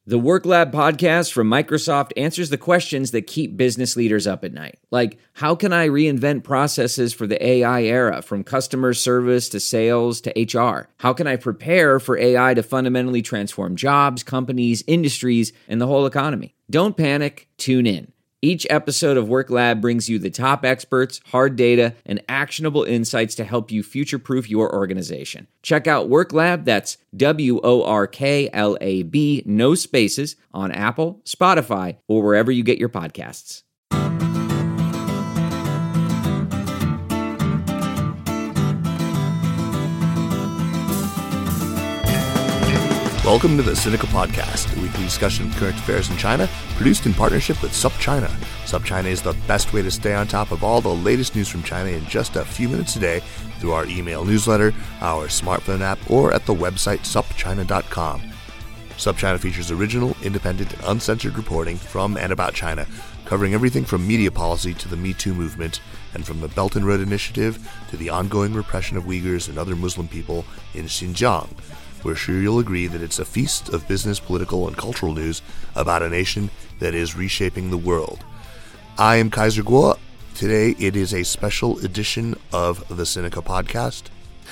The Work Lab podcast from Microsoft answers the questions that keep business leaders up at night. Like, how can I reinvent processes for the AI era, from customer service to sales to HR? How can I prepare for AI to fundamentally transform jobs, companies, industries, and the whole economy? Don't panic, tune in. Each episode of Work Lab brings you the top experts, hard data, and actionable insights to help you future-proof your organization. Check out Work Lab, that's WORKLAB, no spaces, on Apple, Spotify, or wherever you get your podcasts. Welcome to the Sinica Podcast, a weekly discussion of current affairs in China, produced in partnership with SupChina. SupChina is the best way to stay on top of all the latest news from China in just a few minutes a day through our email newsletter, our smartphone app, or at the website supchina.com. SupChina features original, independent, and uncensored reporting from and about China, covering everything from media policy to the Me Too movement, and from the Belt and Road Initiative to the ongoing repression of Uyghurs and other Muslim people in Xinjiang. We're sure you'll agree that it's a feast of business, political, and cultural news about a nation that is reshaping the world. I am Kaiser Kuo. Today it is a special edition of the Sinica Podcast.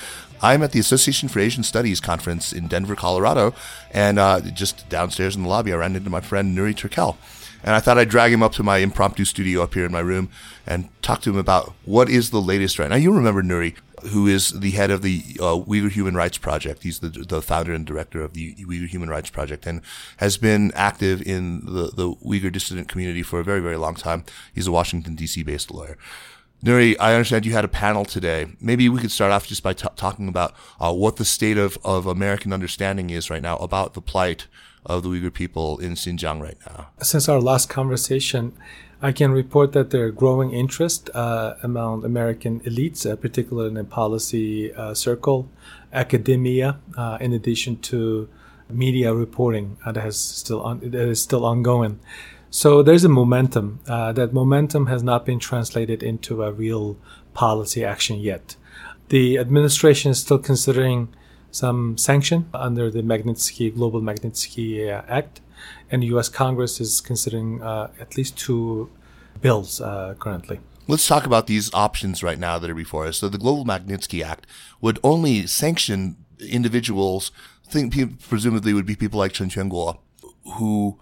I'm at the Association for Asian Studies conference in Denver, Colorado, and just downstairs in the lobby I ran into my friend Nuri Turkel. And I thought I'd drag him up to my impromptu studio up here in my room and talk to him about what is the latest right now. You remember Nuri, who is the head of the Uyghur Human Rights Project. He's the founder and director of the Uyghur Human Rights Project and has been active in the Uyghur dissident community for a very, very long time. He's a Washington, D.C. based lawyer. Nuri, I understand you had a panel today. Maybe we could start off just by talking about what the state of American understanding is right now about the plight of the Uyghur people in Xinjiang right now. Since our last conversation, I can report that there are growing interest among American elites, particularly in the policy circle, academia, in addition to media reporting that is still ongoing. So there's a momentum. That momentum has not been translated into a real policy action yet. The administration is still considering some sanction under the Global Magnitsky Act, and the U.S. Congress is considering at least two bills currently. Let's talk about these options right now that are before us. So the Global Magnitsky Act would only sanction individuals, presumably would be people like Chen Quanguo, who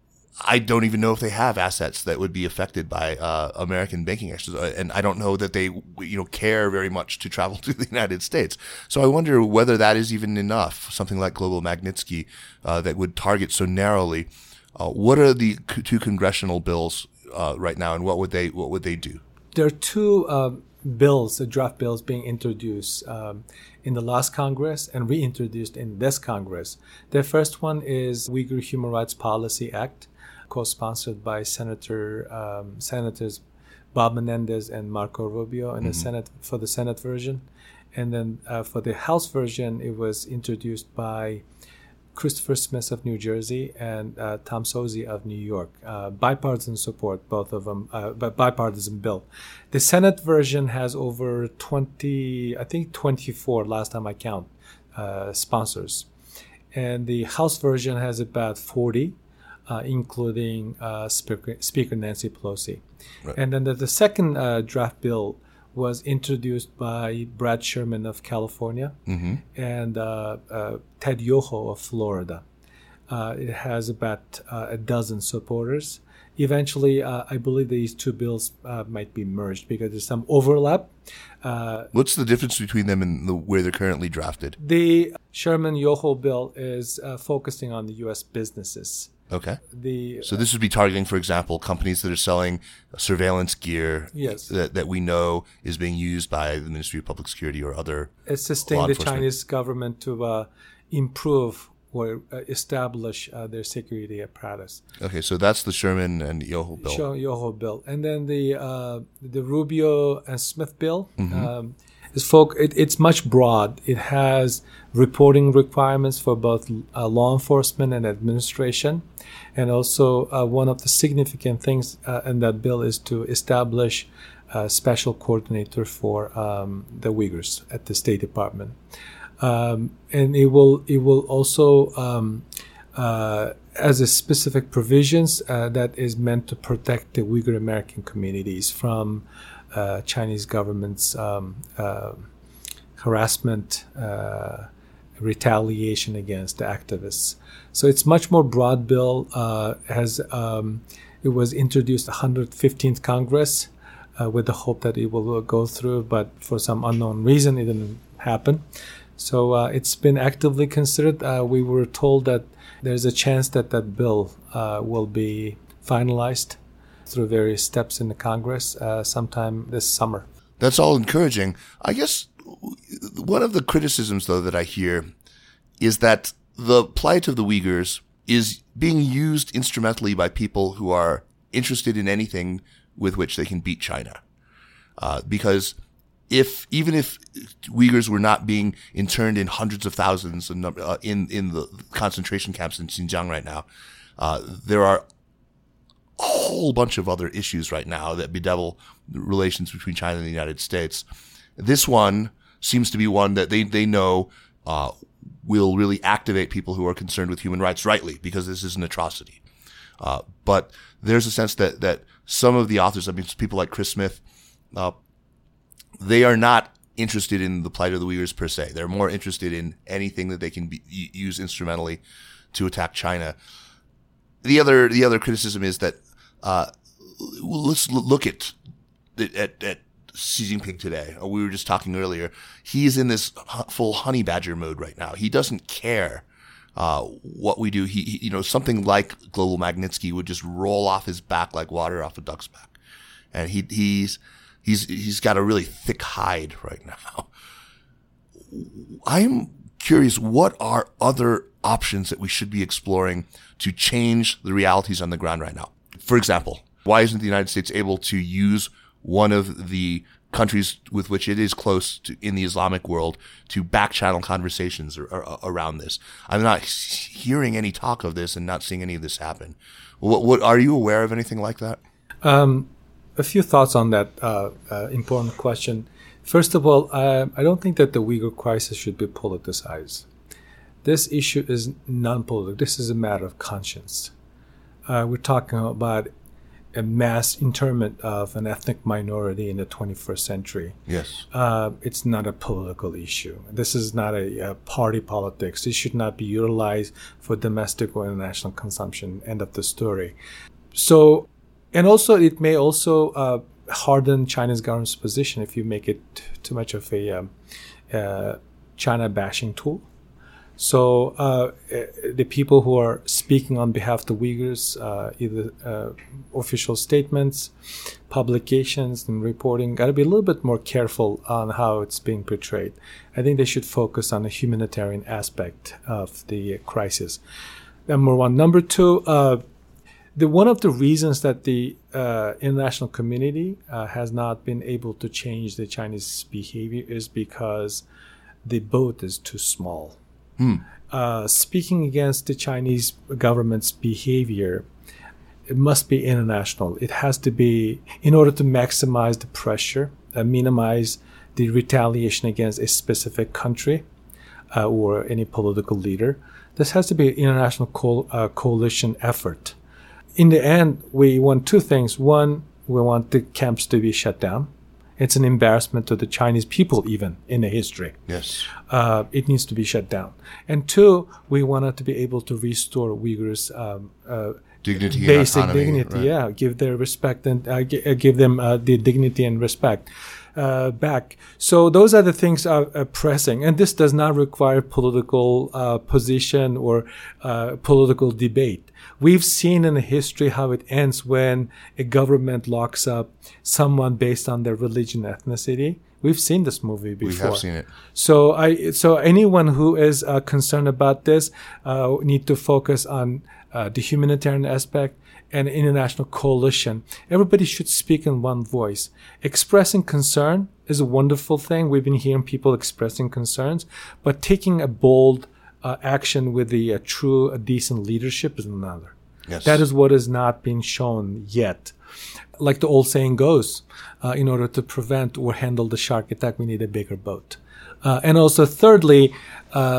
I don't even know if they have assets that would be affected by American banking actions, and I don't know that they, care very much to travel to the United States. So I wonder whether that is even enough. Something like Global Magnitsky that would target so narrowly. What are the two congressional bills right now, and what would they do? There are two bills, draft bills, being introduced in the last Congress and reintroduced in this Congress. The first one is Uyghur Human Rights Policy Act, co-sponsored by Senators Bob Menendez and Marco Rubio in the Senate for the Senate version. And then for the House version, it was introduced by Christopher Smith of New Jersey and Tom Suozzi of New York. Bipartisan support, both of them, but bipartisan bill. The Senate version has over 24 last time I count, sponsors. And the House version has about 40. Including Speaker Nancy Pelosi. Right. And then the second draft bill was introduced by Brad Sherman of California and Ted Yoho of Florida. It has about a dozen supporters. Eventually, I believe these two bills might be merged because there's some overlap. What's the difference between them and where they're currently drafted? The Sherman-Yoho bill is focusing on the U.S. businesses. Okay. So this would be targeting, for example, companies that are selling surveillance gear that we know is being used by the Ministry of Public Security or other assisting the Chinese government to improve or establish their security apparatus. Okay, so that's the Sherman and Yoho bill. Yoho bill. And then the Rubio and Smith bill it's much broad. It has reporting requirements for both law enforcement and administration. And also one of the significant things in that bill is to establish a special coordinator for the Uyghurs at the State Department. And it will also as a specific provisions that is meant to protect the Uyghur American communities from Chinese government's harassment, retaliation against the activists. So it's much more broad bill. It was introduced 115th Congress with the hope that it will go through, but for some unknown reason, it didn't happen. So it's been actively considered. We were told that there's a chance that that bill will be finalized through various steps in the Congress sometime this summer. That's all encouraging. I guess one of the criticisms, though, that I hear is that the plight of the Uyghurs is being used instrumentally by people who are interested in anything with which they can beat China. Because even if Uyghurs were not being interned in hundreds of thousands in the concentration camps in Xinjiang right now, there are a whole bunch of other issues right now that bedevil the relations between China and the United States. This one seems to be one that they know will really activate people who are concerned with human rights, rightly, because this is an atrocity. But there's a sense that some of the authors, I mean, people like Chris Smith, they are not interested in the plight of the Uyghurs per se. They're more interested in anything that they can use instrumentally to attack China. The other criticism is that let's look at Xi Jinping today. We were just talking earlier. He's in this full honey badger mode right now. He doesn't care what we do. He something like Global Magnitsky would just roll off his back like water off a duck's back, and he's got a really thick hide right now. I'm curious, what are other options that we should be exploring to change the realities on the ground right now? For example, why isn't the United States able to use one of the countries with which it is close to in the Islamic world to back-channel conversations around this? I'm not hearing any talk of this and not seeing any of this happen. What are you aware of anything like that? A few thoughts on that important question. First of all, I don't think that the Uyghur crisis should be politicized. This issue is non-political. This is a matter of conscience. We're talking about a mass internment of an ethnic minority in the 21st century. Yes. It's not a political issue. This is not a party politics. It should not be utilized for domestic or international consumption. End of the story. So, and also it may also harden China's government's position if you make it too much of a China bashing tool. So the people who are speaking on behalf of the Uyghurs, either official statements, publications, and reporting, got to be a little bit more careful on how it's being portrayed. I think they should focus on the humanitarian aspect of the crisis. Number one. Number two, one of the reasons that the international community has not been able to change the Chinese behavior is because the boat is too small. Speaking against the Chinese government's behavior, it must be international. It has to be, in order to maximize the pressure, minimize the retaliation against a specific country or any political leader. This has to be an international coalition effort. In the end, we want two things. One, we want the camps to be shut down. It's an embarrassment to the Chinese people, even in the history. Yes. It needs to be shut down. And two, we wanted to be able to restore Uyghurs' dignity, basic and autonomy, dignity. right? Yeah, give their respect and give them the dignity and respect back. So those are the things pressing, and this does not require political position or political debate. We've seen in the history how it ends when a government locks up someone based on their religion, ethnicity. We've seen this movie before. We have seen it. So anyone who is concerned about this need to focus on the humanitarian aspect and international coalition. Everybody should speak in one voice. Expressing concern is a wonderful thing. We've been hearing people expressing concerns, but taking a bold action with the true, decent leadership is another. Yes. That is what has not been shown yet. Like the old saying goes, in order to prevent or handle the shark attack, we need a bigger boat. And also, thirdly,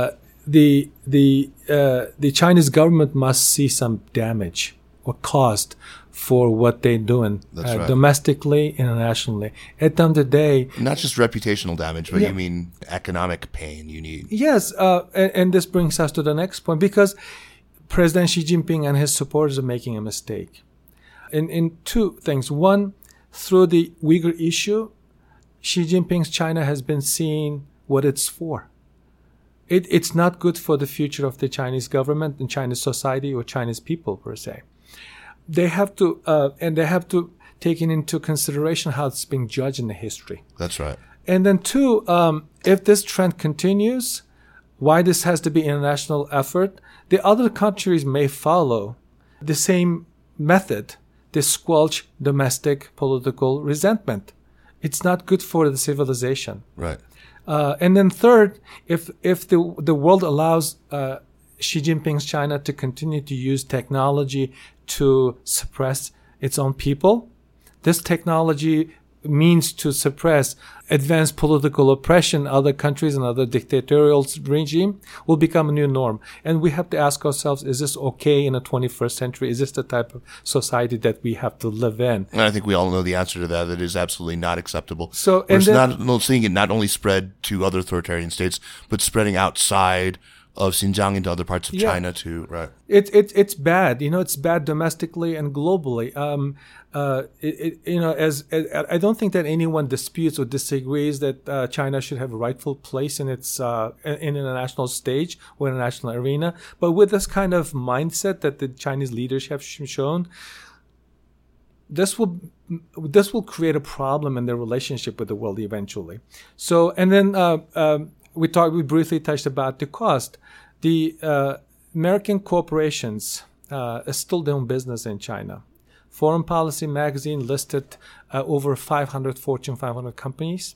the Chinese government must see some damage or cost for what they're doing domestically, internationally. At the end of the day, not just reputational damage, but you mean economic pain. You need and this brings us to the next point, because President Xi Jinping and his supporters are making a mistake in two things. One, through the Uyghur issue, Xi Jinping's China has been seen what it's for. It's not good for the future of the Chinese government and Chinese society or Chinese people per se. They have to take into consideration how it's being judged in the history. That's right. And then two, if this trend continues, why this has to be international effort, the other countries may follow the same method to squelch domestic political resentment. It's not good for the civilization. Right. And then third, if the world allows Xi Jinping's China to continue to use technology to suppress its own people, this technology means to suppress advanced political oppression, other countries and other dictatorial regime will become a new norm. And we have to ask ourselves, is this okay in the 21st century? Is this the type of society that we have to live in? And I think we all know the answer to that. That is absolutely not acceptable. So, we're seeing it not only spread to other authoritarian states, but spreading outside of Xinjiang into other parts of China too, right? It's bad. It's bad domestically and globally. As I don't think that anyone disputes or disagrees that China should have a rightful place in its in international stage or international arena. But with this kind of mindset that the Chinese leaders have shown, this will create a problem in their relationship with the world eventually. So, and then we briefly touched about the cost. The American corporations are still doing business in China. Foreign Policy magazine listed over 500 Fortune 500 companies.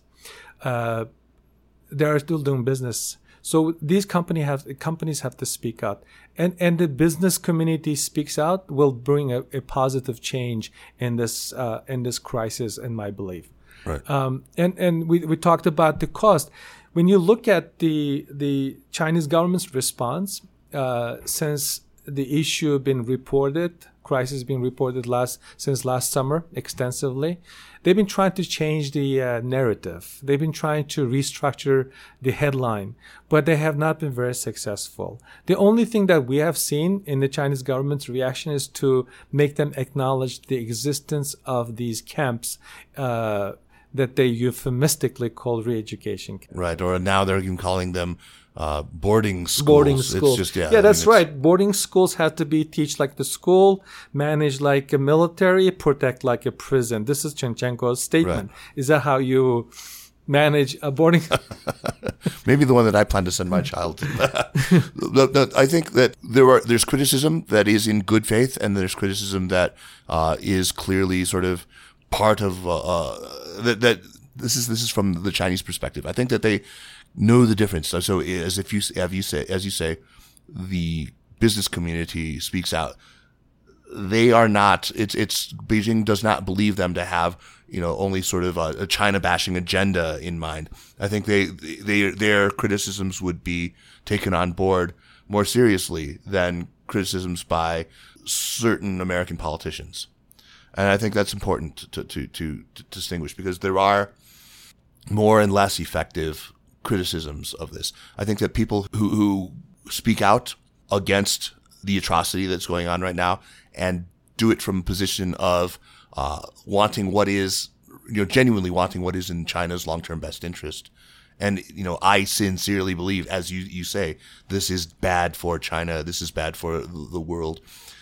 They are still doing business. So these companies have to speak out. And the business community speaks out will bring a positive change in this crisis, in my belief. Right. And we talked about the cost. When you look at the Chinese government's response, since the issue been reported, crisis being reported since last summer extensively, they've been trying to change the narrative. They've been trying to restructure the headline, but they have not been very successful. The only thing that we have seen in the Chinese government's reaction is to make them acknowledge the existence of these camps that they euphemistically call re-education camps. Right, or now they're even calling them boarding schools. Boarding schools. It's just, that's right. Boarding schools have to be teach like the school, manage like a military, protect like a prison. This is Chinchenko's statement. Right. Is that how you manage a boarding? Maybe the one that I plan to send my child to. I think that there's criticism that is in good faith, and there's criticism that is clearly sort of part of that. This is from the Chinese perspective. I think that they know the difference. So as you say, the business community speaks out. They are not. It's Beijing does not believe them to have only sort of a China bashing agenda in mind. I think their criticisms would be taken on board more seriously than criticisms by certain American politicians. And I think that's important to distinguish, because there are more and less effective criticisms of this. I think that people who speak out against the atrocity that's going on right now and do it from a position of wanting what is, genuinely wanting what is in China's long-term best interest. And, I sincerely believe, as you say, this is bad for China. This is bad for the world.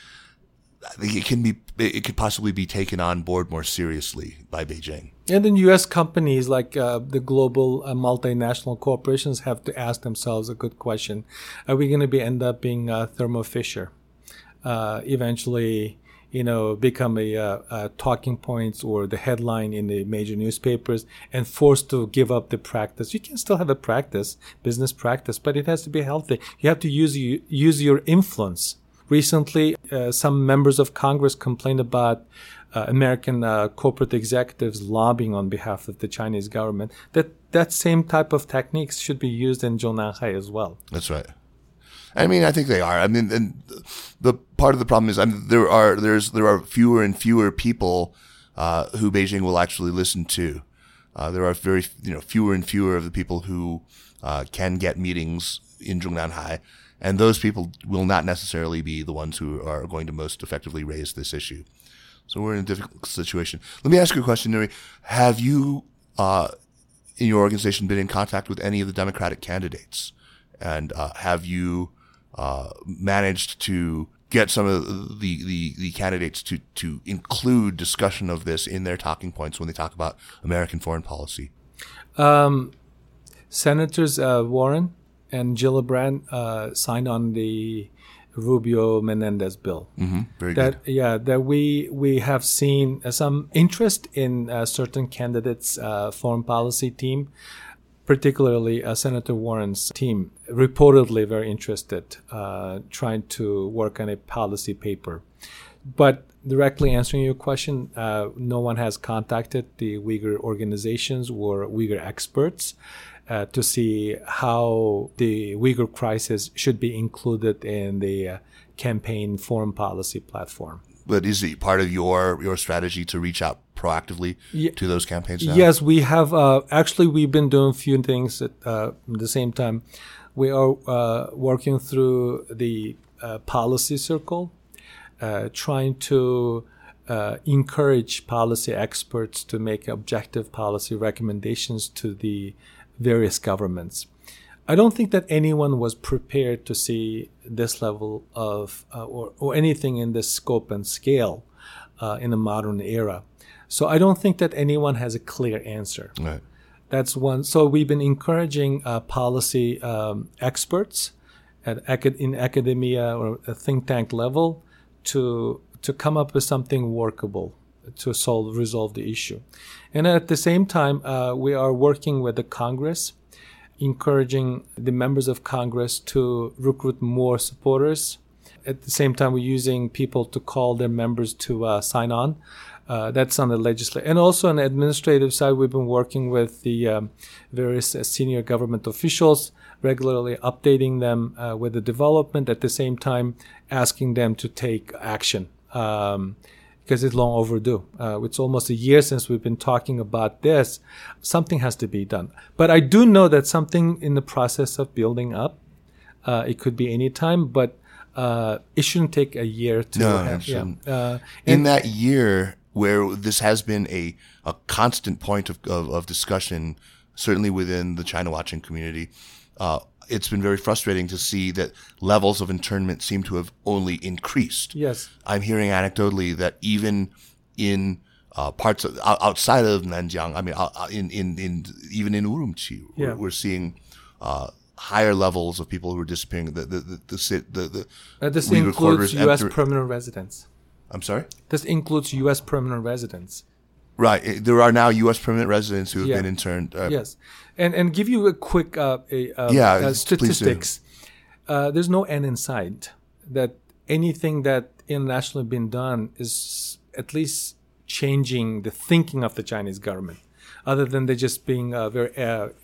I think it could possibly be taken on board more seriously by Beijing. And then U.S. companies like the global multinational corporations have to ask themselves a good question. Are we going to end up being Thermo Fisher? Eventually, become a talking points or the headline in the major newspapers and forced to give up the practice. You can still have a business practice, but it has to be healthy. You have to use your influence. Recently, some members of Congress complained about American corporate executives lobbying on behalf of the Chinese government. That same type of techniques should be used in Zhongnanhai as well. That's right. I mean, I think they are. I mean, and the part of the problem is, I mean, there are fewer and fewer people who Beijing will actually listen to. There are very fewer and fewer of the people who can get meetings in Zhongnanhai, and those people will not necessarily be the ones who are going to most effectively raise this issue. So we're in a difficult situation. Let me ask you a question, Nuri. Have you, in your organization, been in contact with any of the Democratic candidates? And have you managed to get some of the candidates to include discussion of this in their talking points when they talk about American foreign policy? Senators Warren and Gillibrand signed on the Rubio-Menendez bill. Mm-hmm. Very good. That we have seen some interest in certain candidates' foreign policy team, particularly Senator Warren's team, reportedly very interested, trying to work on a policy paper. But directly answering your question, no one has contacted the Uyghur organizations or Uyghur experts to see how the Uyghur crisis should be included in the campaign foreign policy platform. But is it part of your strategy to reach out proactively to those campaigns now? Yes, we have. Actually, we've been doing a few things at the same time. We are working through the policy circle, trying to encourage policy experts to make objective policy recommendations to the various governments. I don't think that anyone was prepared to see this level of or anything in this scope and scale in a modern era. So I don't think that anyone has a clear answer. Right. That's one. So we've been encouraging policy experts in academia or a think tank level to come up with something workable to resolve the issue. And at the same time, we are working with the Congress, encouraging the members of Congress to recruit more supporters. At the same time, we're using people to call their members to sign on. That's on the legislative. And also on the administrative side, we've been working with the various senior government officials, regularly updating them with the development, at the same time asking them to take action. Because it's long overdue. It's almost a year since we've been talking about this. Something has to be done. But I do know that something in the process of building up. It could be any time, but it shouldn't take a year to have. In that year where this has been a constant point of discussion, certainly within the China watching community, it's been very frustrating to see that levels of internment seem to have only increased. Yes. I'm hearing anecdotally that even in parts outside of Nanjiang, I mean, even in Urumqi, we're seeing higher levels of people who are disappearing. This includes U.S. permanent residents. I'm sorry? This includes U.S. permanent residents. Right. There are now U.S. permanent residents who have been interned. Yes. And give you a quick statistics. There's no end in sight. That anything that internationally been done is at least changing the thinking of the Chinese government, other than they just being very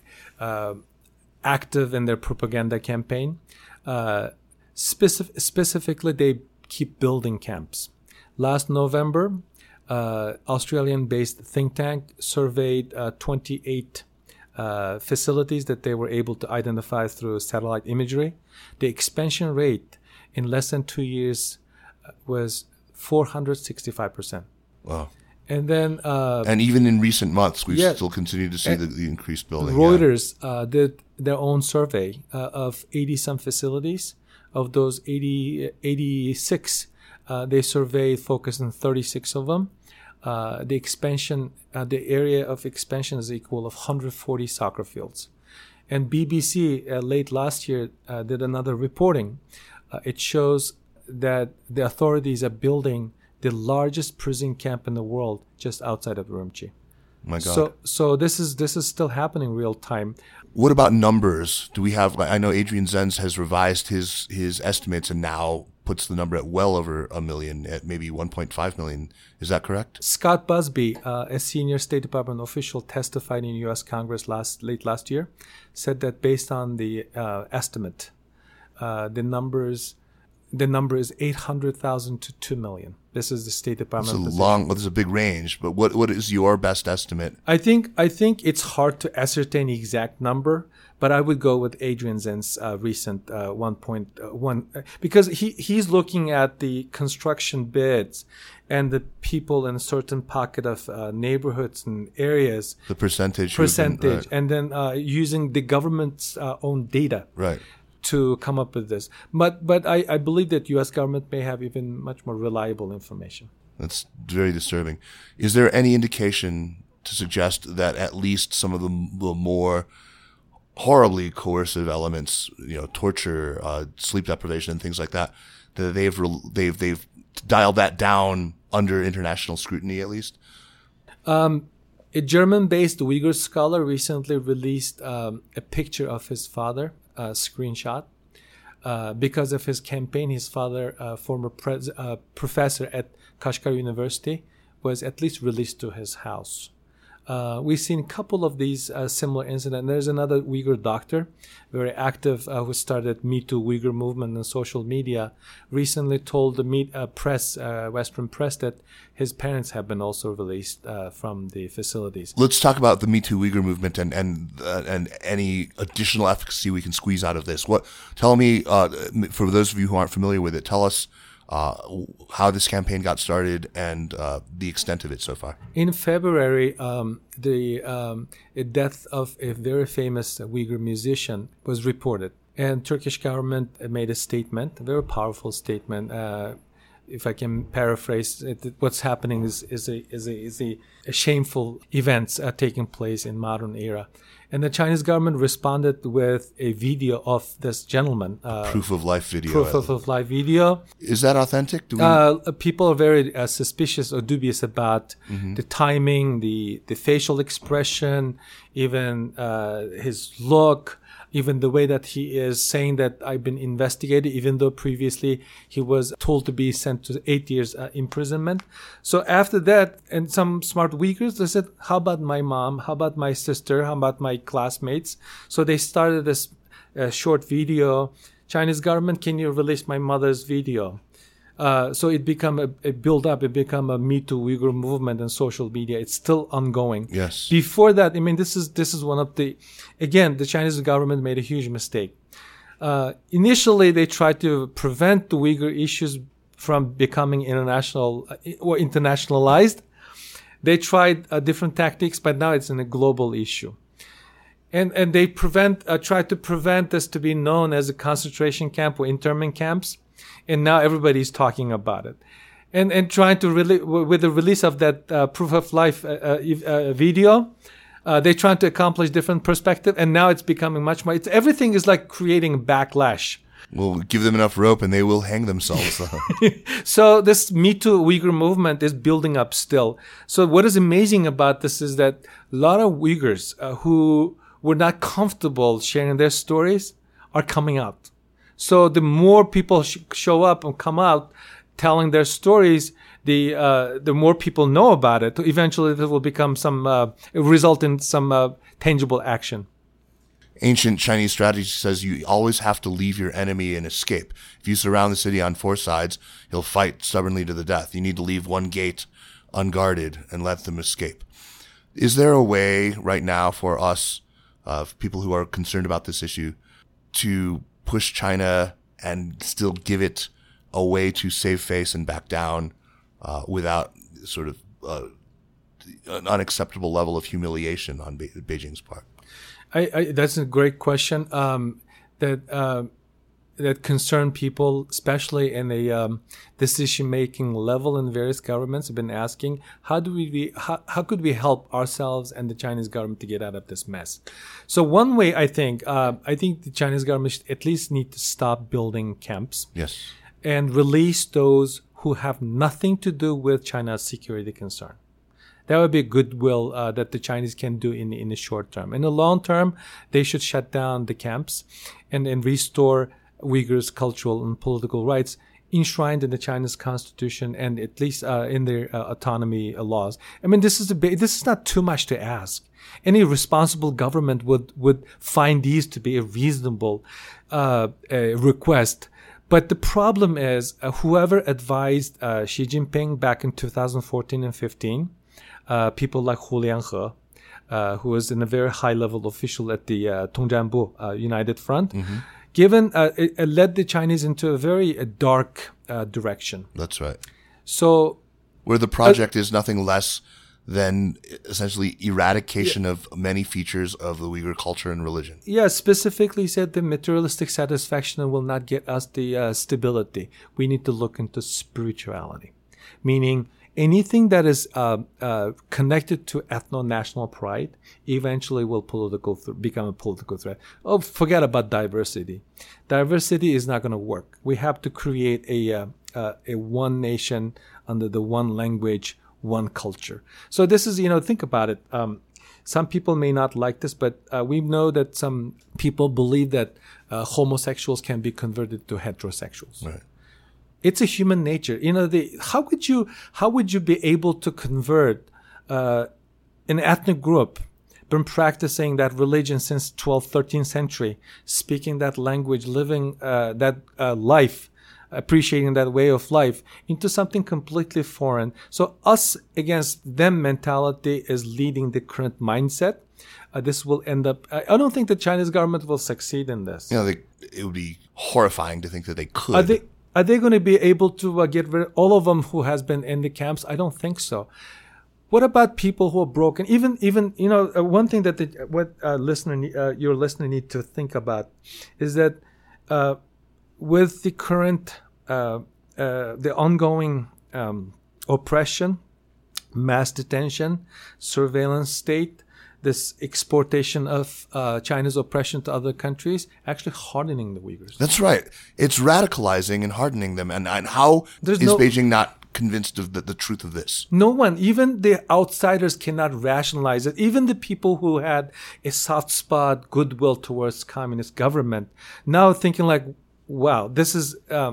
active in their propaganda campaign. Specifically, they keep building camps. Last November, Australian-based think tank surveyed 28 facilities that they were able to identify through satellite imagery. The expansion rate in less than 2 years was 465%. Wow. And then, and even in recent months, we still continue to see the increased building. Reuters did their own survey of 80-some facilities. Of those 86, they surveyed, focused on 36 of them. The expansion, the area of expansion is equal of 140 soccer fields. And BBC late last year did another reporting. It shows that the authorities are building the largest prison camp in the world just outside of Urumqi. My God. So this is still happening real time. What about numbers? Do we have? I know Adrian Zenz has revised his estimates and now puts the number at well over 1 million, at maybe 1.5 million. Is that correct? Scott Busby, a senior State Department official, testified in U.S. Congress late last year, said that based on the estimate The number is 800,000 to 2 million. This is the State Department position. There's a big range, but what is your best estimate? I think it's hard to ascertain the exact number, but I would go with Adrian Zen's recent 1.1 because he's looking at the construction bids and the people in a certain pocket of neighborhoods and areas. The percentage, right. And then using the government's own data. Right. To come up with this. But I believe that U.S. government may have even much more reliable information. That's very disturbing. Is there any indication to suggest that at least some of the more horribly coercive elements, torture, sleep deprivation, and things like that, that they've dialed that down under international scrutiny at least? A German-based Uyghur scholar recently released a picture of his father, a screenshot. Because of his campaign, his father, former professor at Kashgar University, was at least released to his house. We've seen a couple of these similar incidents. There's another Uyghur doctor, very active, who started Me Too Uyghur movement on social media, recently told the Western press that his parents have been also released from the facilities. Let's talk about the Me Too Uyghur movement and any additional efficacy we can squeeze out of this. Tell me, for those of you who aren't familiar with it, tell us how this campaign got started and the extent of it so far. In February, the death of a very famous Uyghur musician was reported, and Turkish government made a statement, a very powerful statement. If I can paraphrase it, what's happening is a shameful events taking place in modern era. And the Chinese government responded with a video of this gentleman. Proof of life video. Proof of life video. Is that authentic? People are very suspicious or dubious about the timing, the facial expression, even his look, even the way that he is saying that I've been investigated, even though previously he was told to be sent to 8 years imprisonment. So after that, and some smart Uyghurs, they said, how about my mom? How about my sister? How about my classmates? So they started this short video. Chinese government, can you release my mother's video? So it become a build-up. It become a Me Too Uyghur movement and social media. It's still ongoing. Yes. Before that, I mean, this is one of the, again, the Chinese government made a huge mistake. Initially, they tried to prevent the Uyghur issues from becoming international or internationalized. They tried different tactics, but now it's a global issue. And they tried to prevent this to be known as a concentration camp or internment camps. And now everybody's talking about it, and trying to with the release of that proof of life video, they're trying to accomplish different perspective, and now it's becoming much more. Everything is like creating a backlash. We'll give them enough rope, and they will hang themselves. So this Me Too Uyghur movement is building up still. So what is amazing about this is that a lot of Uyghurs who were not comfortable sharing their stories are coming out. So the more people show up and come out telling their stories, the more people know about it. Eventually, it will become result in some tangible action. Ancient Chinese strategy says you always have to leave your enemy and escape. If you surround the city on 4 sides, he'll fight stubbornly to the death. You need to leave one gate unguarded and let them escape. Is there a way right now for us, people who are concerned about this issue, to push China and still give it a way to save face and back down without sort of an unacceptable level of humiliation on Beijing's part? That's a great question that concern people, especially in the decision-making level in various governments, have been asking, how could we help ourselves and the Chinese government to get out of this mess? So one way, I think the Chinese government should at least need to stop building camps. Yes. And release those who have nothing to do with China's security concern. That would be goodwill that the Chinese can do in the short term. In the long term, they should shut down the camps and restore Uyghurs' cultural and political rights enshrined in the Chinese constitution and at least in their autonomy laws. I mean, this is not too much to ask. Any responsible government would find these to be a reasonable request. But the problem is, whoever advised Xi Jinping back in 2014 and 15, people like Hu Lianhe, who was in a very high-level official at the Tongzhanbu United Front, it led the Chinese into a very dark direction. That's right. So, where the project is nothing less than essentially eradication of many features of the Uyghur culture and religion. Yeah, specifically said the materialistic satisfaction will not get us the stability. We need to look into spirituality, meaning anything that is connected to ethno-national pride eventually will become a political threat. Oh, forget about diversity. Diversity is not going to work. We have to create a one nation under the one language, one culture. So this is, think about it. Some people may not like this, but we know that some people believe that homosexuals can be converted to heterosexuals. Right. It's a human nature. How would you be able to convert an ethnic group been practicing that religion since 12th, 13th century, speaking that language, living that life, appreciating that way of life, into something completely foreign? So us against them mentality is leading the current mindset. This will end up, I don't think the Chinese government will succeed in this. It would be horrifying to think that they could. Are they going to be able to get rid of all of them who has been in the camps? I don't think so. What about people who are broken? Even one thing that your listener need to think about is that with the current the ongoing oppression, mass detention, surveillance state, this exportation of China's oppression to other countries, actually hardening the Uyghurs. That's right. It's radicalizing and hardening them. And how is Beijing not convinced of the truth of this? No one, even the outsiders, cannot rationalize it. Even the people who had a soft spot, goodwill towards communist government, now thinking like, wow, this is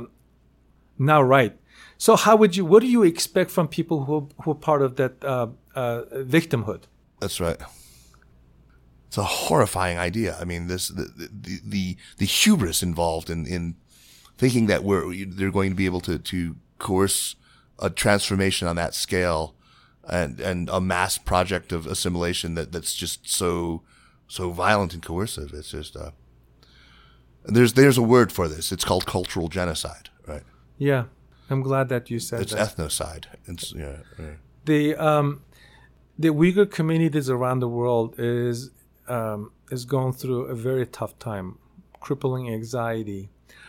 now right. So what do you expect from people who are part of that victimhood? That's right. It's a horrifying idea. I mean, the hubris involved in thinking that they're going to be able to coerce a transformation on that scale and a mass project of assimilation that's just so violent and coercive. It's just there's a word for this. It's called cultural genocide, right? Yeah, I'm glad that you said it's that. Ethnocide. It's right. The Uyghur communities around the world is going through a very tough time, crippling anxiety,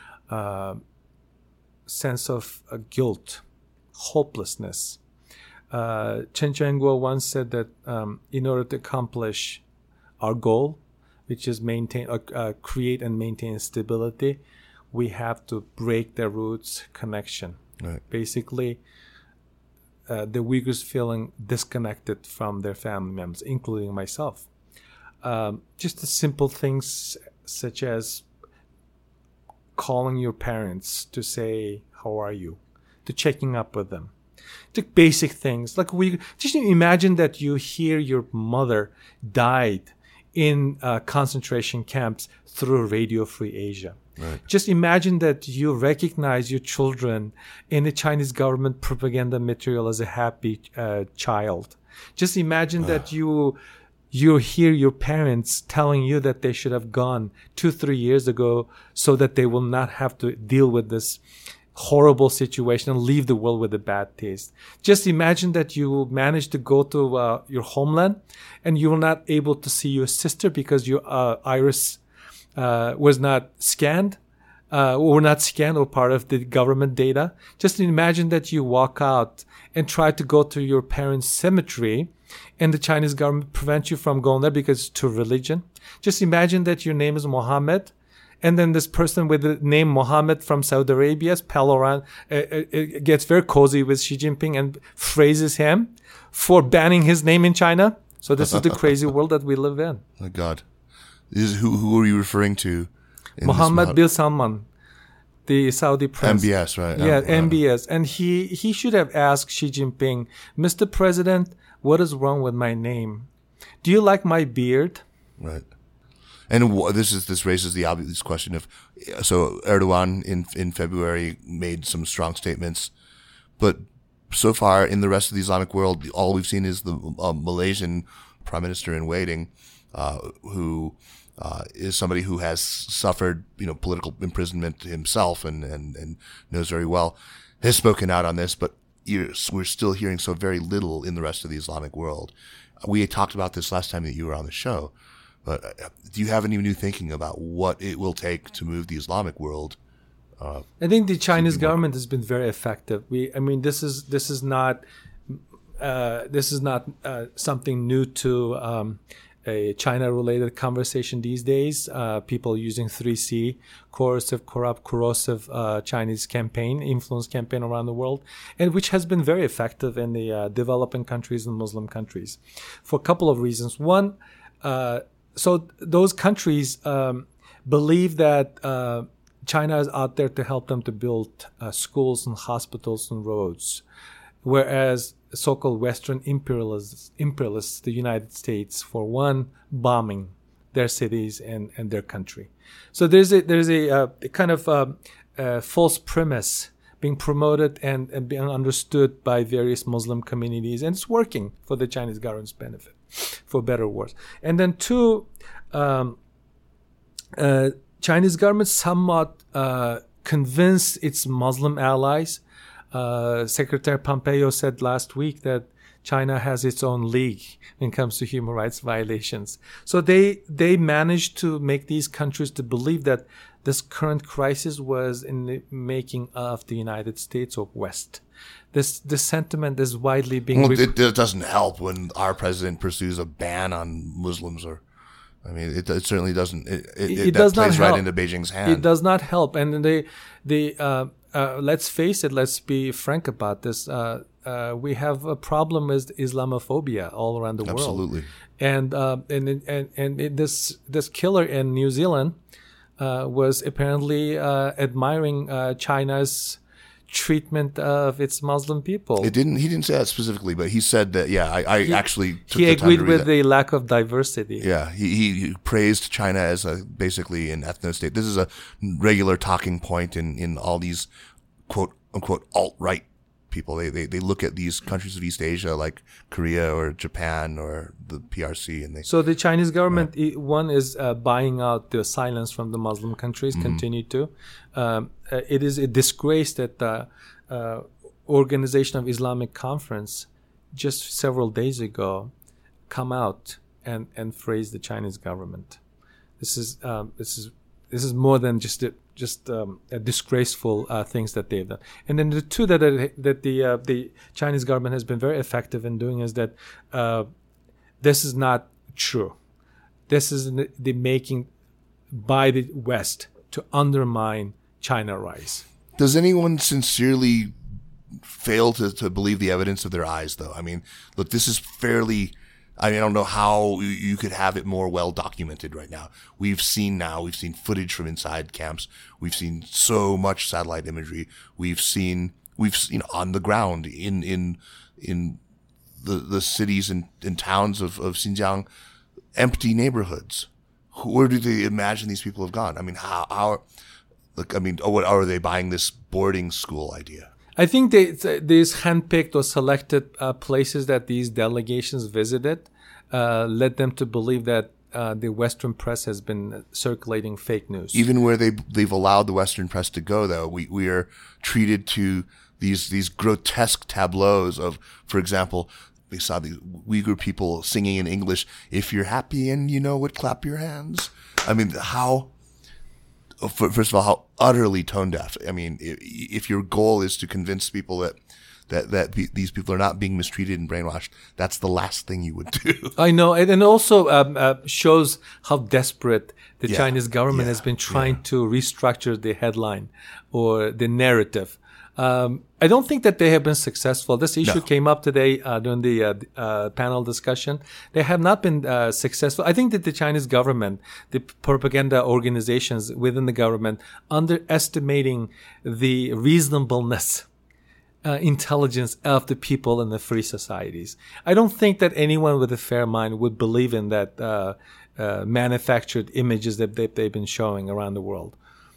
sense of guilt, hopelessness. Chen Quanguo once said that in order to accomplish our goal, which is create and maintain stability, we have to break the roots connection. Right. Basically, the Uyghurs feeling disconnected from their family members, including myself. Just the simple things such as calling your parents to say, how are you? To checking up with them. The basic things. Like just imagine that you hear your mother died in concentration camps through Radio Free Asia. Right. Just imagine that you recognize your children in the Chinese government propaganda material as a happy child. Just imagine that you hear your parents telling you that they should have gone 2-3 years ago so that they will not have to deal with this horrible situation and leave the world with a bad taste. Just imagine that you managed to go to your homeland and you were not able to see your sister because your iris was not scanned or part of the government data. Just imagine that you walk out and try to go to your parents' cemetery and the Chinese government prevents you from going there because it's to religion. Just imagine that your name is Mohammed, and then this person with the name Mohammed from Saudi Arabia pal around, gets very cozy with Xi Jinping and phrases him for banning his name in China. So this is the crazy world that we live in. Oh God. Who are you referring to? Mohammed bin Salman. the Saudi prince. MBS, right? Yeah, MBS. And he should have asked Xi Jinping, Mr. President, what is wrong with my name? Do you like my beard? Right. And this raises the obvious question of, so Erdogan in February made some strong statements, but so far in the rest of the Islamic world, all we've seen is the Malaysian prime minister in waiting, who is somebody who has suffered, political imprisonment himself and knows very well, has spoken out on this, but we're still hearing so very little in the rest of the Islamic world. We had talked about this last time that you were on the show. But do you have any new thinking about what it will take to move the Islamic world? I think the Chinese government has been very effective. This is not something new to a China-related conversation these days. People using 3C, coercive, corrupt, corrosive Chinese influence campaign around the world, and which has been very effective in the developing countries and Muslim countries, for a couple of reasons. One. So those countries believe that China is out there to help them to build schools and hospitals and roads, whereas so-called Western imperialists, the United States, for one, bombing their cities and their country. So there's a kind of false premise being promoted and being understood by various Muslim communities, and it's working for the Chinese government's benefit, for better or worse. And then two, Chinese government somewhat convinced its Muslim allies. Secretary Pompeo said last week that China has its own league when it comes to human rights violations. So they managed to make these countries to believe that this current crisis was in the making of the United States or West. This sentiment is widely being... Well, it doesn't help when our president pursues a ban on Muslims, it certainly doesn't. It does not plays help. right into Beijing's hand. It does not help. And let's face it, let's be frank about this. We have a problem with Islamophobia all around the world. Absolutely. And this killer in New Zealand was apparently admiring China's treatment of its Muslim people. He didn't say that specifically, but he said that. Yeah, I actually took he the time agreed to read with that. the lack of diversity. Yeah, he praised China as basically an ethno-state. This is a regular talking point in all these quote unquote alt-right people. They look at these countries of East Asia like Korea or Japan or the PRC, and So the Chinese government, one is buying out the silence from the Muslim countries, continue to. It is a disgrace that the Organization of Islamic Conference just several days ago come out and phrase the Chinese government. This is more than just a disgraceful things that they've done. And then the two that the Chinese government has been very effective in doing is that this is not true. This is the making by the West to undermine China rise. Does anyone sincerely fail to believe the evidence of their eyes, though? Look, this is fairly... I don't know how you could have it more well documented right now. We've seen footage from inside camps. We've seen so much satellite imagery. We've seen on the ground in the cities and towns of Xinjiang, empty neighborhoods. Where do they imagine these people have gone? What are they buying this boarding school idea? I think these handpicked or selected places that these delegations visited led them to believe that the Western press has been circulating fake news. Even where they've allowed the Western press to go, though, we are treated to these grotesque tableaus of, for example, we saw the Uyghur people singing in English, "If you're happy and you know it, clap your hands." How... First of all, how utterly tone deaf. If your goal is to convince people that these people are not being mistreated and brainwashed, that's the last thing you would do. I know, and also shows how desperate the Chinese government has been trying to restructure the headline or the narrative I don't think that they have been successful. This issue came up today during the panel discussion. They have not been successful. I think that the Chinese government, the propaganda organizations within the government, underestimating the reasonableness, intelligence of the people in the free societies. I don't think that anyone with a fair mind would believe in that manufactured images that they've been showing around the world.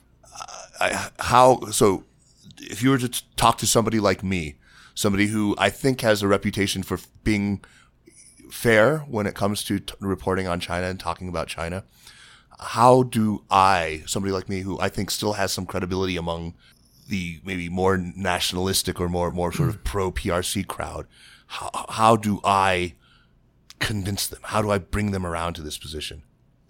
So if you were to talk to somebody like me, somebody who I think has a reputation for being fair when it comes to reporting on China and talking about China, how do somebody like me who I think still has some credibility among the maybe more nationalistic or more sort of pro-PRC crowd, how do I convince them? How do I bring them around to this position?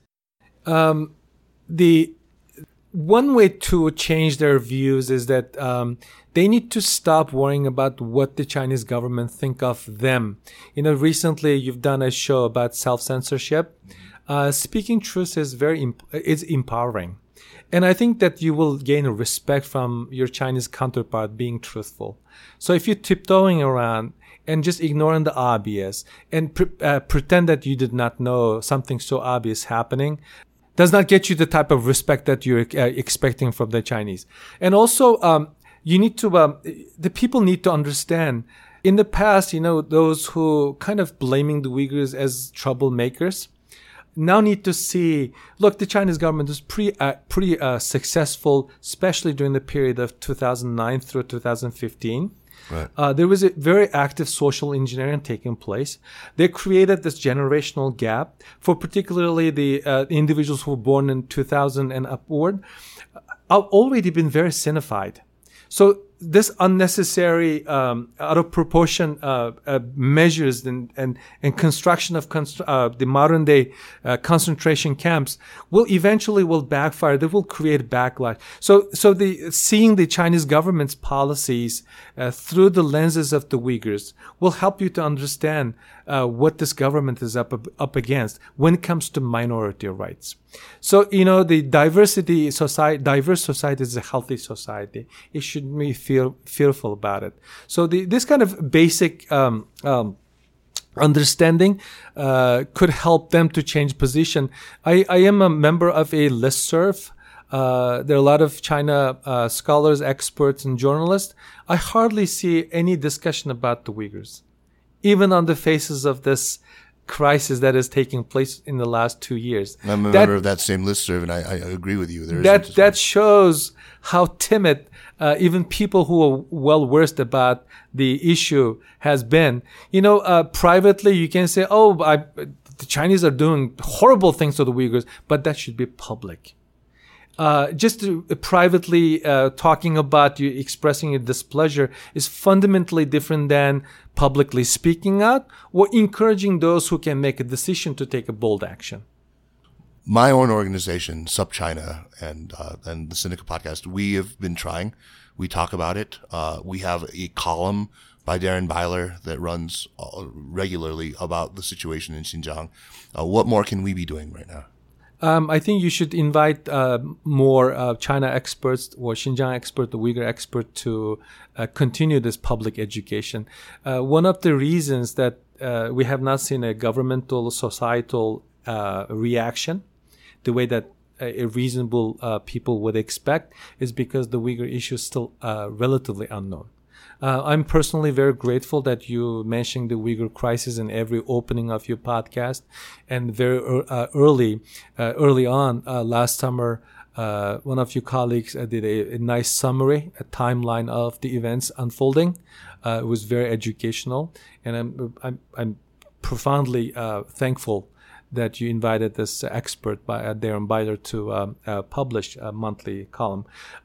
The one way to change their views is that they need to stop worrying about what the Chinese government think of them. Recently you've done a show about self-censorship. Speaking truth is it's empowering. And I think that you will gain respect from your Chinese counterpart being truthful. So if you're tiptoeing around and just ignoring the obvious and pretend that you did not know something so obvious happening, does not get you the type of respect that you're expecting from the Chinese. And also, you need to, the people need to understand. In the past, those who kind of blaming the Uyghurs as troublemakers now need to see, look, the Chinese government was pretty successful, especially during the period of 2009 through 2015. Right. There was a very active social engineering taking place. They created this generational gap for particularly the individuals who were born in 2000 and upward, have already been very sinified. So this unnecessary, out of proportion measures and construction of the modern day concentration camps will eventually backfire. They will create backlash. So seeing the Chinese government's policies through the lenses of the Uyghurs will help you to understand what this government is up against when it comes to minority rights. So, the diverse society is a healthy society. It shouldn't be fearful about it. So this kind of basic understanding could help them to change position. I am a member of a listserv. There are a lot of China scholars, experts, and journalists. I hardly see any discussion about the Uyghurs, even on the faces of this crisis that is taking place in the last 2 years. I'm a member of that same listserv, and I agree with you. That shows how timid even people who are well versed about the issue has been. Privately you can say, the Chinese are doing horrible things to the Uyghurs, but that should be public. Just privately talking about you, expressing your displeasure is fundamentally different than publicly speaking out or encouraging those who can make a decision to take a bold action. My own organization, SupChina, and the Sinica Podcast, we have been trying. We talk about it. We have a column by Darren Byler that runs regularly about the situation in Xinjiang. What more can we be doing right now? I think you should invite more China experts or Xinjiang expert, the Uyghur expert to continue this public education. One of the reasons that we have not seen a governmental, societal reaction the way that a reasonable people would expect is because the Uyghur issue is still relatively unknown. I'm personally very grateful that you mentioned the Uyghur crisis in every opening of your podcast. And very early on last summer, one of your colleagues did a nice summary, a timeline of the events unfolding. It was very educational, and I'm profoundly thankful that you invited this expert, Darren Byler, to publish a monthly column.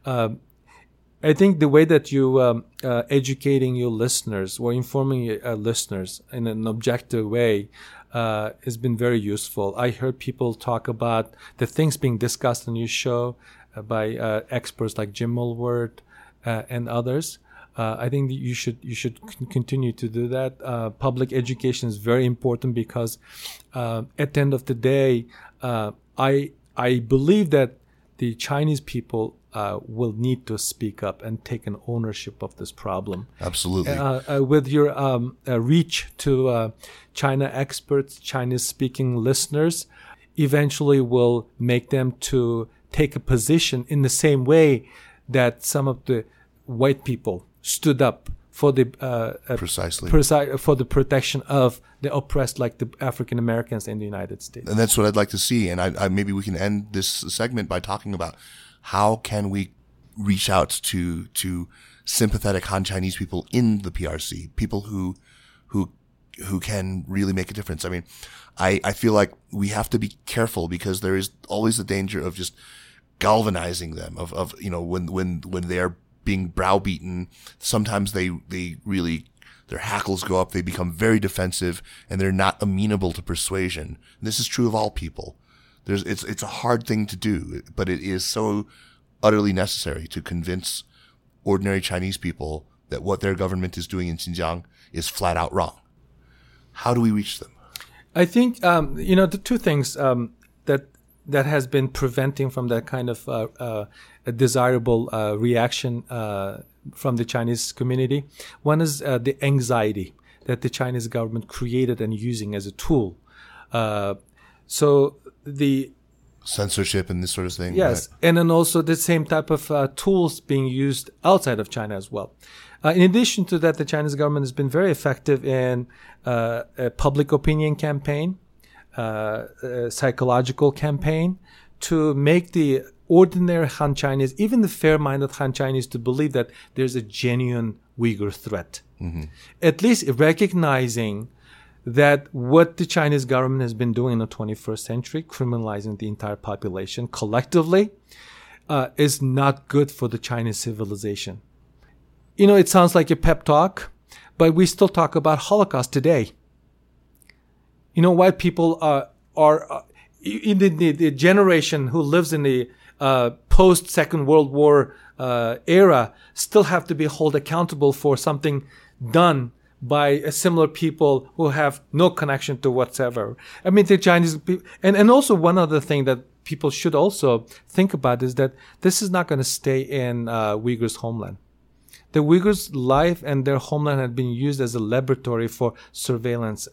I think the way that you educating your listeners or informing your listeners in an objective way has been very useful. I heard people talk about the things being discussed on your show by experts like Jim Mulward and others. I think that you should continue to do that. Public education is very important because at the end of the day, I believe that the Chinese people will need to speak up and take an ownership of this problem. Absolutely. With your reach to China experts, Chinese-speaking listeners, eventually will make them to take a position in the same way that some of the white people stood up for the Precisely. For the protection of the oppressed, like the African Americans in the United States. And that's what I'd like to see. And I maybe we can end this segment by talking about how can we reach out to sympathetic Han Chinese people in the PRC, people who can really make a difference. I mean, I feel like we have to be careful because there is always the danger of just galvanizing them, of when they're being browbeaten, sometimes they really, their hackles go up, they become very defensive, and they're not amenable to persuasion. And this is true of all people. It's a hard thing to do, but it is so utterly necessary to convince ordinary Chinese people that what their government is doing in Xinjiang is flat out wrong. How do we reach them? I think, the two things that has been preventing from that kind of a desirable reaction from the Chinese community. One is the anxiety that the Chinese government created and using as a tool. So the censorship and this sort of thing. Yes, right? And then also the same type of tools being used outside of China as well. In addition to that, the Chinese government has been very effective in a public opinion campaign, a psychological campaign, to make the ordinary Han Chinese, even the fair-minded Han Chinese, to believe that there's a genuine Uyghur threat. Mm-hmm. At least recognizing that what the Chinese government has been doing in the 21st century, criminalizing the entire population collectively, is not good for the Chinese civilization. It sounds like a pep talk, but we still talk about Holocaust today. White people are in the generation who lives in the post-Second World War era still have to be held accountable for something done by similar people who have no connection to whatsoever. I mean, the Chinese people, and also one other thing that people should also think about is that this is not going to stay in Uyghurs' homeland. The Uyghurs' life and their homeland had been used as a laboratory for surveillance,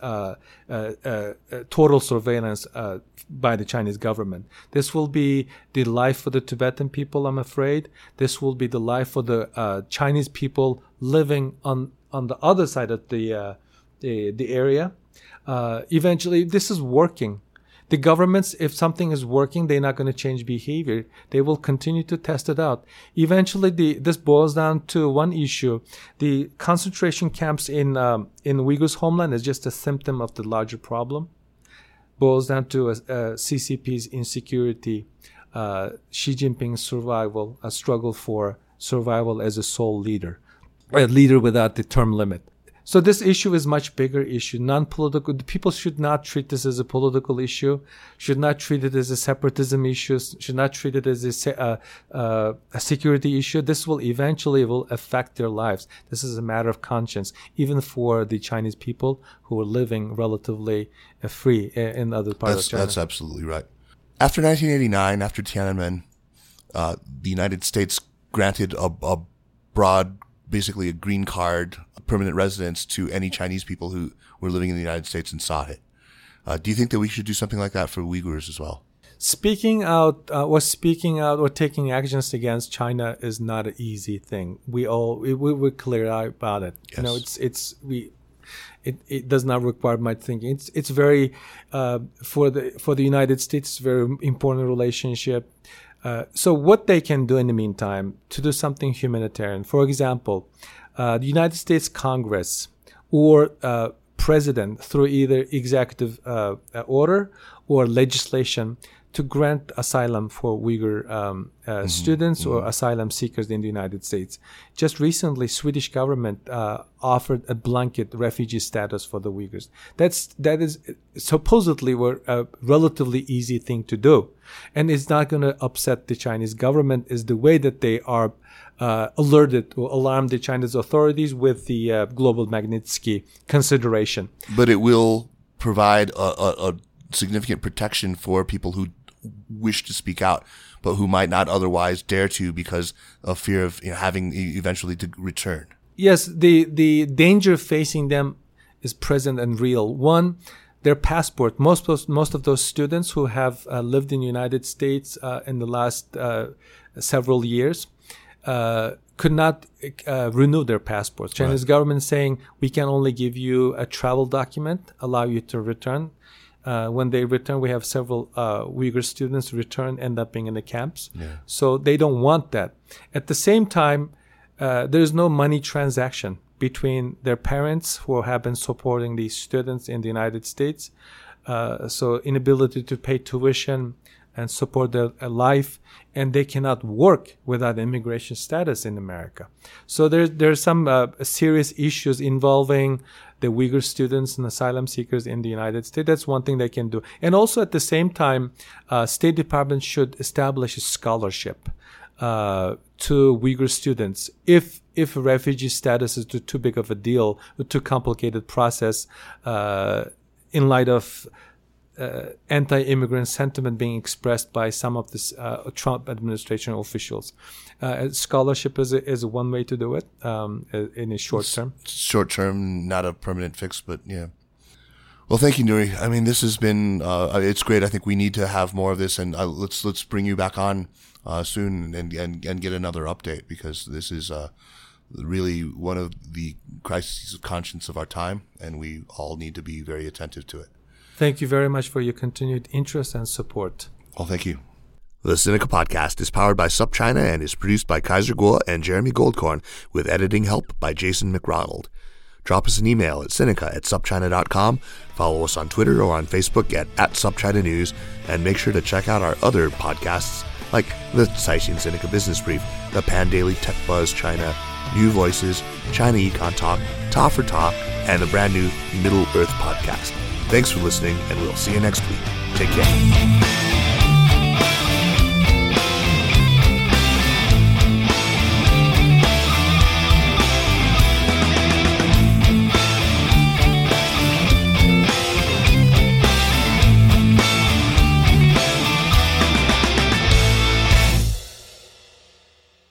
total surveillance by the Chinese government. This will be the life for the Tibetan people, I'm afraid. This will be the life for the Chinese people living on the other side of the area. Eventually, this is working. The governments, if something is working, they're not going to change behavior. They will continue to test it out. Eventually, this boils down to one issue. The concentration camps in Uyghurs' homeland is just a symptom of the larger problem. Boils down to CCP's insecurity, Xi Jinping's survival, a struggle for survival as a sole leader, a leader without the term limit. So this issue is much bigger issue, non-political. People should not treat this as a political issue, should not treat it as a separatism issue, should not treat it as a security issue. This will eventually affect their lives. This is a matter of conscience, even for the Chinese people who are living relatively free in other parts of China. That's absolutely right. After 1989, after Tiananmen, the United States granted a broad, basically a green card, permanent residence to any Chinese people who were living in the United States and sought it. Do you think that we should do something like that for Uyghurs as well? Speaking out or taking actions against China is not an easy thing. We're clear about it. Yes. It does not require much thinking. It's very for the United States, it's a very important relationship. So what they can do in the meantime to do something humanitarian, for example, the United States Congress or president through either executive order or legislation to grant asylum for Uyghur students or asylum seekers in the United States. Just recently, Swedish government offered a blanket refugee status for the Uyghurs. That is supposedly a relatively easy thing to do, and it's not going to upset the Chinese government. Is the way that they are alerted or alarmed the Chinese authorities with the global Magnitsky consideration. But it will provide a significant protection for people who wish to speak out, but who might not otherwise dare to because of fear of having eventually to return. Yes, the danger facing them is present and real. One, their passport. Most of those students who have lived in the United States in the last several years could not renew their passports. Chinese government is saying we can only give you a travel document, allow you to return. When they return, we have several Uyghur students return, end up being in the camps. Yeah. So they don't want that. At the same time, there's no money transaction between their parents who have been supporting these students in the United States. So inability to pay tuition and support their life, and they cannot work without immigration status in America. So there's some serious issues involving the Uyghur students and asylum seekers in the United States. That's one thing they can do. And also at the same time, State Department should establish a scholarship to Uyghur students. If refugee status is too big of a deal, a too complicated process, in light of anti-immigrant sentiment being expressed by some of this Trump administration officials. Scholarship is one way to do it in a short term. Short term, not a permanent fix, but yeah. Well, thank you, Nuri. I mean, this has been, it's great. I think we need to have more of this, and let's bring you back on soon and get another update, because this is really one of the crises of conscience of our time, and we all need to be very attentive to it. Thank you very much for your continued interest and support. Well, thank you. The Sinica Podcast is powered by SupChina and is produced by Kaiser Kuo and Jeremy Goldkorn, with editing help by Jason McRonald. Drop us an email at sinica@supchina.com, follow us on Twitter or on Facebook at SupChinaNews, and make sure to check out our other podcasts like the Caixin Sinica Business Brief, the Pan Daily Tech Buzz China, New Voices, China Econ Talk, Ta for Ta, and the brand new Middle Earth Podcast. Thanks for listening, and we'll see you next week. Take care.